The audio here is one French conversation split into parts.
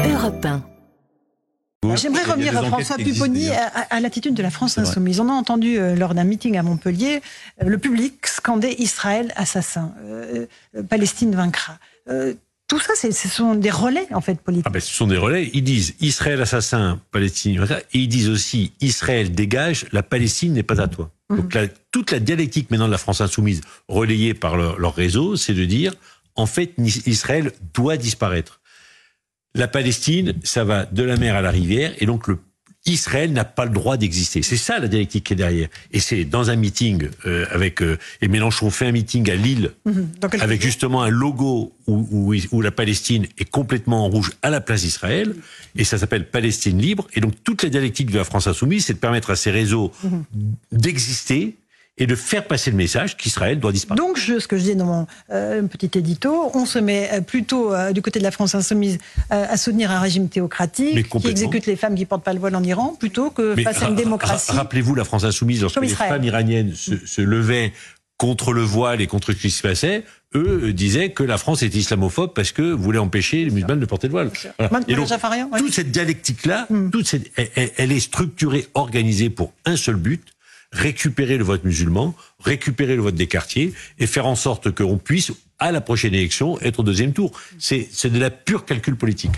Europe 1. J'aimerais revenir, François Pupponi, à l'attitude de la France insoumise. On a entendu lors d'un meeting à Montpellier le public scander Israël assassin, Palestine vaincra. Tout ça, ce sont des relais en fait politiques. Ce sont des relais. Ils disent Israël assassin, Palestine vaincra, et ils disent aussi Israël dégage, la Palestine n'est pas à toi. Donc toute la dialectique maintenant de la France insoumise, relayée par leur réseau, c'est de dire en fait Israël doit disparaître. La Palestine, ça va de la mer à la rivière, et donc Israël n'a pas le droit d'exister. C'est ça la dialectique qui est derrière. Et c'est dans un meeting et Mélenchon fait un meeting à Lille avec justement un logo où la Palestine est complètement en rouge à la place d'Israël, et ça s'appelle Palestine libre. Et donc toute la dialectique de la France insoumise, c'est de permettre à ces réseaux d'exister et de faire passer le message qu'Israël doit disparaître. Donc, ce que je dis dans mon petit édito, on se met plutôt du côté de la France insoumise à soutenir un régime théocratique qui exécute les femmes qui ne portent pas le voile en Iran, plutôt que face à une démocratie. Rappelez-vous la France insoumise, lorsque les femmes iraniennes se levaient contre le voile et contre ce qui se passait, eux disaient que la France était islamophobe parce que voulait empêcher les musulmans de porter le voile. Voilà. Et donc, toute cette dialectique-là, elle est structurée, organisée pour un seul but: récupérer le vote musulman, récupérer le vote des quartiers et faire en sorte qu'on puisse, à la prochaine élection, être au deuxième tour. C'est de la pure calcul politique.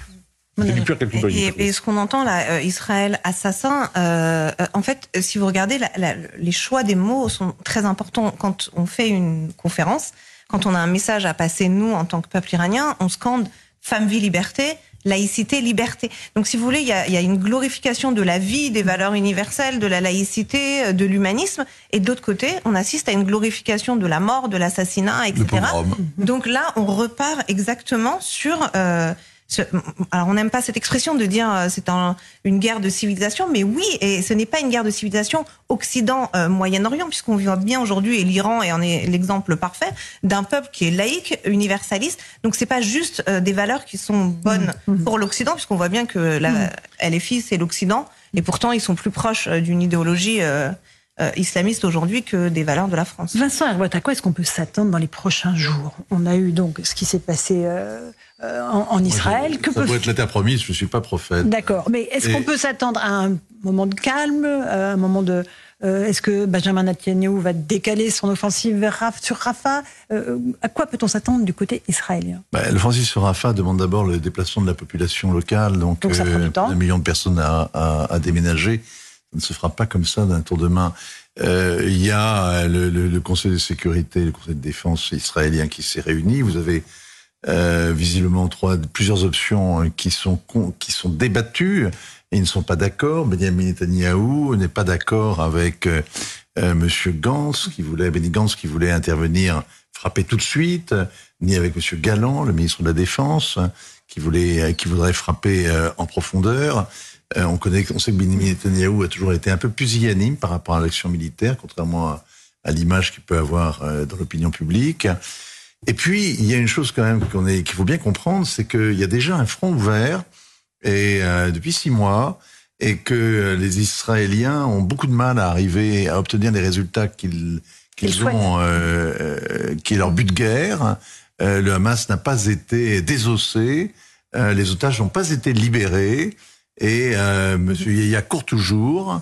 Et ce qu'on entend là, Israël assassin, en fait, si vous regardez, les choix des mots sont très importants. Quand on fait une conférence, quand on a un message à passer, nous, en tant que peuple iranien, on scande femme, vie, liberté, laïcité, liberté. Donc, si vous voulez, il y a une glorification de la vie, des valeurs universelles, de la laïcité, de l'humanisme. Et de l'autre côté, on assiste à une glorification de la mort, de l'assassinat, etc. Donc là, on repart exactement sur... alors, on n'aime pas cette expression de dire c'est une guerre de civilisation, mais oui, et ce n'est pas une guerre de civilisation Occident-Moyen-Orient, puisqu'on voit bien aujourd'hui, et l'Iran en est l'exemple parfait, d'un peuple qui est laïque, universaliste. Donc, c'est pas juste des valeurs qui sont bonnes pour l'Occident, puisqu'on voit bien que LFI, c'est l'Occident, et pourtant, ils sont plus proches d'une idéologie islamiste aujourd'hui que des valeurs de la France. Vincent Herboët, à quoi est-ce qu'on peut s'attendre dans les prochains jours? On a eu donc ce qui s'est passé en Israël. Ça doit être la terre promise, je ne suis pas prophète. D'accord, mais est-ce qu'on peut s'attendre à un moment de calme, un moment de... est-ce que Benjamin Netanyahou va décaler son offensive sur Rafah? À quoi peut-on s'attendre du côté israélien? L'offensive sur Rafah demande d'abord le déplacement de la population locale, donc ça prend du temps. 1 million de personnes à déménager. Ça ne se fera pas comme ça d'un tour de main. Il y a le Conseil de sécurité, le Conseil de défense israélien qui s'est réuni. Vous avez visiblement plusieurs options qui sont débattues et ils ne sont pas d'accord. Benjamin Netanyahou n'est pas d'accord avec Monsieur Gantz, Benny Gantz, qui voulait intervenir, frapper tout de suite, ni avec Monsieur Galland, le ministre de la Défense, qui voudrait frapper en profondeur. On sait que Benjamin Netanyahou a toujours été un peu pusillanime par rapport à l'action militaire, contrairement à l'image qu'il peut avoir dans l'opinion publique. Et puis, il y a une chose quand même qu'il faut bien comprendre, c'est qu'il y a déjà un front ouvert et depuis 6 mois, et que les Israéliens ont beaucoup de mal à arriver à obtenir les résultats qu'ils ont, qui est leur but de guerre. Le Hamas n'a pas été désossé, les otages n'ont pas été libérés. Et Monsieur Yahya court toujours,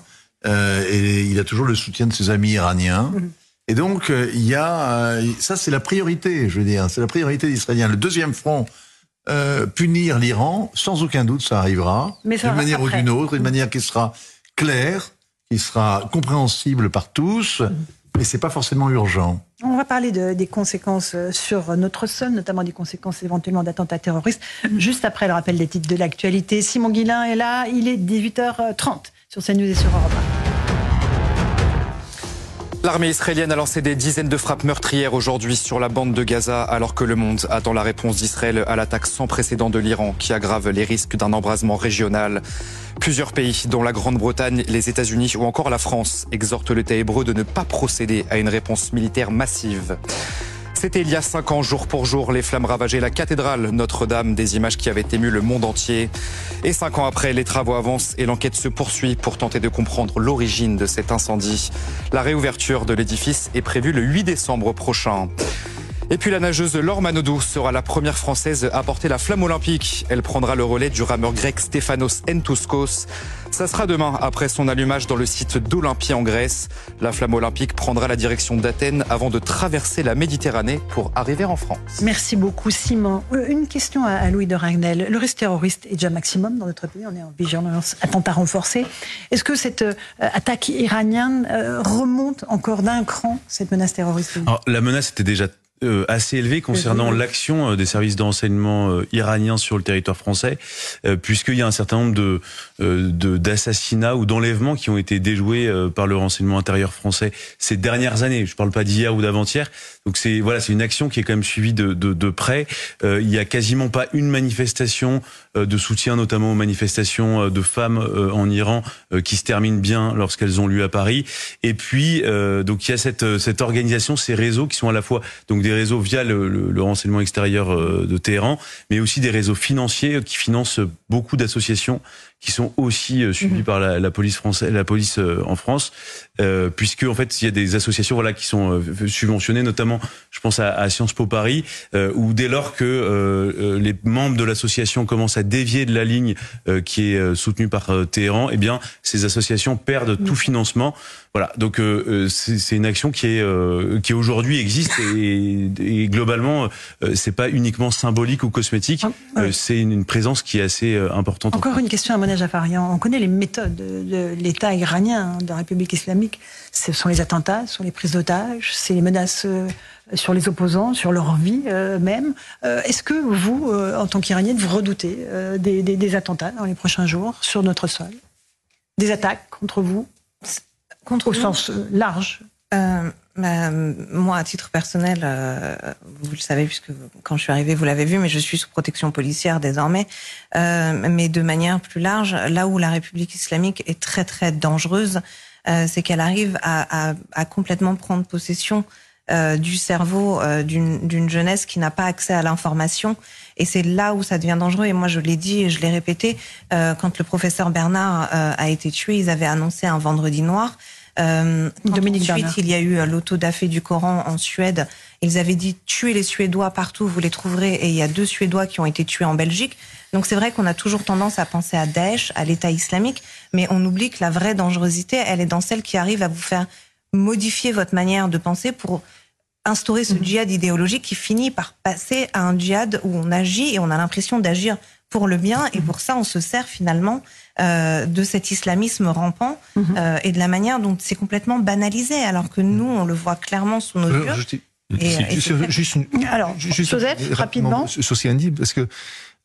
et il a toujours le soutien de ses amis iraniens. Et donc, ça c'est la priorité, je veux dire, c'est la priorité des Israéliens. Le deuxième front, punir l'Iran, sans aucun doute ça arrivera, d'une manière ou d'une autre, d'une manière qui sera claire, qui sera compréhensible par tous, mais c'est pas forcément urgent. On va parler des conséquences sur notre sol, notamment des conséquences éventuellement d'attentats terroristes, juste après le rappel des titres de l'actualité. Simon Guillain est là, il est 18h30 sur CNews et sur Europe 1. L'armée israélienne a lancé des dizaines de frappes meurtrières aujourd'hui sur la bande de Gaza, alors que le monde attend la réponse d'Israël à l'attaque sans précédent de l'Iran, qui aggrave les risques d'un embrasement régional. Plusieurs pays, dont la Grande-Bretagne, les États-Unis ou encore la France, exhortent l'État hébreu de ne pas procéder à une réponse militaire massive. C'était il y a 5 ans, jour pour jour, les flammes ravageaient la cathédrale Notre-Dame, des images qui avaient ému le monde entier. Et 5 ans après, les travaux avancent et l'enquête se poursuit pour tenter de comprendre l'origine de cet incendie. La réouverture de l'édifice est prévue le 8 décembre prochain. Et puis la nageuse Laure Manodou sera la première Française à porter la flamme olympique. Elle prendra le relais du rameur grec Stefanos Entouskos. Ça sera demain, après son allumage dans le site d'Olympie en Grèce. La flamme olympique prendra la direction d'Athènes avant de traverser la Méditerranée pour arriver en France. Merci beaucoup, Simon. Une question à Louis de Ragnel. Le risque terroriste est déjà maximum dans notre pays. On est en vigilance, attentat renforcé. Est-ce que cette attaque iranienne remonte encore d'un cran, cette menace terroriste? Alors, la menace était déjà assez élevé concernant l'action des services de renseignement iraniens sur le territoire français, puisqu'il y a un certain nombre d'assassinats ou d'enlèvements qui ont été déjoués par le renseignement intérieur français ces dernières années. Je ne parle pas d'hier ou d'avant-hier. Donc c'est une action qui est quand même suivie de près. Il y a quasiment pas une manifestation de soutien, notamment aux manifestations de femmes en Iran, qui se termine bien lorsqu'elles ont lieu à Paris. Et puis donc il y a cette organisation, ces réseaux qui sont à la fois donc des réseaux via le renseignement extérieur de Téhéran, mais aussi des réseaux financiers qui financent beaucoup d'associations qui sont aussi suivies par la police française, la police en France, puisque en fait il y a des associations qui sont subventionnées, notamment je pense à Sciences Po Paris, où dès lors que les membres de l'association commencent à dévier de la ligne qui est soutenue par Téhéran, eh bien ces associations perdent tout financement. Voilà, donc c'est une action qui aujourd'hui existe et globalement c'est pas uniquement symbolique ou cosmétique, c'est une présence qui est assez importante. Encore une question à Mona Jafarian. On connaît les méthodes de l'État iranien, de la République islamique. Ce sont les attentats, ce sont les prises d'otages, c'est les menaces sur les opposants, sur leur vie même. Est-ce que vous, en tant qu'Iranienne, vous redoutez des attentats dans les prochains jours sur notre sol? Des attaques contre vous? Au sens large. Moi, à titre personnel, vous le savez, puisque quand je suis arrivée, vous l'avez vu, mais je suis sous protection policière désormais. Mais de manière plus large, là où la République islamique est très très dangereuse, c'est qu'elle arrive à complètement prendre possession du cerveau d'une jeunesse qui n'a pas accès à l'information. Et c'est là où ça devient dangereux. Et moi, je l'ai dit et je l'ai répété, quand le professeur Bernard a été tué, ils avaient annoncé un vendredi noir. Dominique Bernard. Ensuite, il y a eu l'autodafé du Coran en Suède. Ils avaient dit tuez les Suédois partout, vous les trouverez. Et il y a 2 Suédois qui ont été tués en Belgique. Donc c'est vrai qu'on a toujours tendance à penser à Daesh, à l'État islamique, mais on oublie que la vraie dangerosité, elle est dans celle qui arrive à vous faire modifier votre manière de penser pour instaurer ce djihad idéologique qui finit par passer à un djihad où on agit et on a l'impression d'agir pour le bien, et pour ça on se sert finalement de cet islamisme rampant et de la manière dont c'est complètement banalisé, alors que nous on le voit clairement sous nos yeux. Alors, Joseph, rapidement. Sur ce qu'on dit, parce que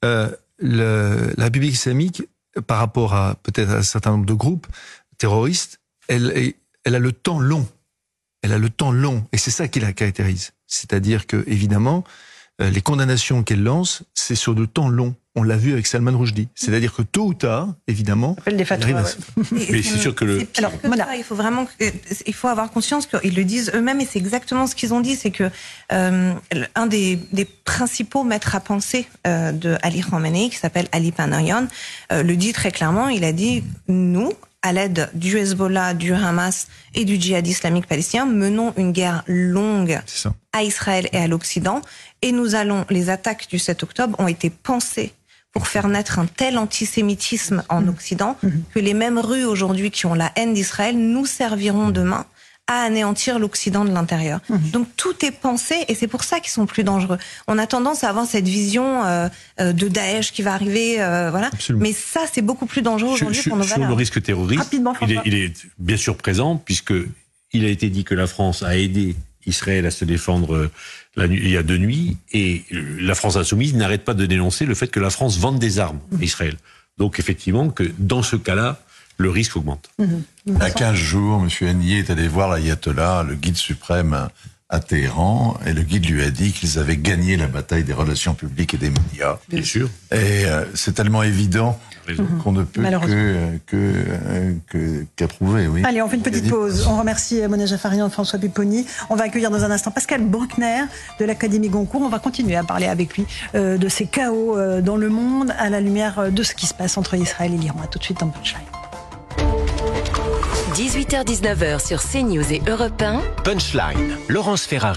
la République islamique, par rapport à peut-être à un certain nombre de groupes terroristes, elle a le temps long. Elle a le temps long, et c'est ça qui la caractérise. C'est-à-dire que, évidemment, les condamnations qu'elle lance, c'est sur le temps long. On l'a vu avec Salman Rushdie. C'est-à-dire que tôt ou tard, évidemment, des fatwas, mais c'est sûr que il faut avoir conscience qu'ils le disent eux-mêmes, et c'est exactement ce qu'ils ont dit, c'est que un des principaux maîtres à penser de Ali Khamenei, qui s'appelle Ali Panahian, le dit très clairement. Il a dit, nous, à l'aide du Hezbollah, du Hamas et du djihad islamique palestinien, menons une guerre longue à Israël et à l'Occident, et les attaques du 7 octobre ont été pensées pour faire naître un tel antisémitisme en Occident que les mêmes rues aujourd'hui qui ont la haine d'Israël nous serviront demain à anéantir l'Occident de l'intérieur. Donc tout est pensé, et c'est pour ça qu'ils sont plus dangereux. On a tendance à avoir cette vision de Daesh qui va arriver, voilà. Absolument. Mais ça, c'est beaucoup plus dangereux aujourd'hui pour nos valeurs. Sur le risque terroriste, il est bien sûr présent, puisque il a été dit que la France a aidé Israël à se défendre il y a 2 nuits, et la France insoumise n'arrête pas de dénoncer le fait que la France vende des armes à Israël. Donc effectivement, que dans ce cas-là, le risque augmente. Il y a 15 jours, M. Haniyeh est allé voir l'ayatollah, le guide suprême à Téhéran, et le guide lui a dit qu'ils avaient gagné la bataille des relations publiques et des médias. Bien sûr. Et c'est tellement évident qu'on ne peut qu'approuver. Oui. Allez, on fait une petite pause. On remercie Mona Jafarian et François Pupponi. On va accueillir dans un instant Pascal Bruckner de l'Académie Goncourt. On va continuer à parler avec lui de ces chaos dans le monde à la lumière de ce qui se passe entre Israël et l'Iran. À tout de suite dans Punchline. 18h-19h sur CNews et Europe 1. Punchline, Laurence Ferrari.